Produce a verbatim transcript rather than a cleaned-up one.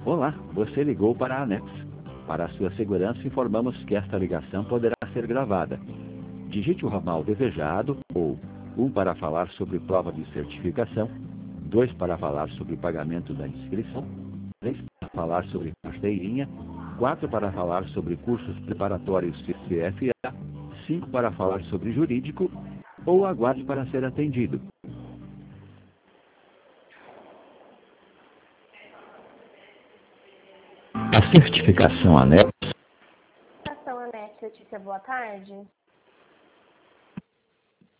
Olá, você ligou para a Anex. Para a sua segurança, informamos que esta ligação poderá ser gravada. Digite o ramal desejado ou um para falar sobre prova de certificação, dois para falar sobre pagamento da inscrição, três para falar sobre carteirinha, quatro para falar sobre cursos preparatórios C F A, cinco para falar sobre jurídico ou aguarde para ser atendido. A certificação ANEX. Estação Anex, Letícia, boa tarde.